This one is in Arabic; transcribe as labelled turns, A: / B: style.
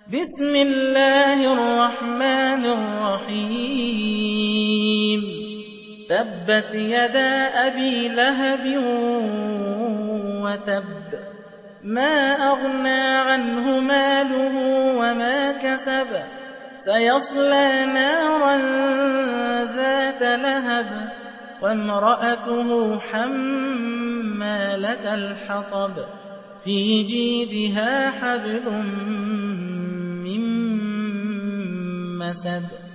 A: بسم الله الرحمن الرحيم تبت يدا أبي لهب وتب ما أغنى عنه ماله وما كسب سيصلى نارا ذات لهب وامرأته حمالة الحطب في جيدها حبل من مسد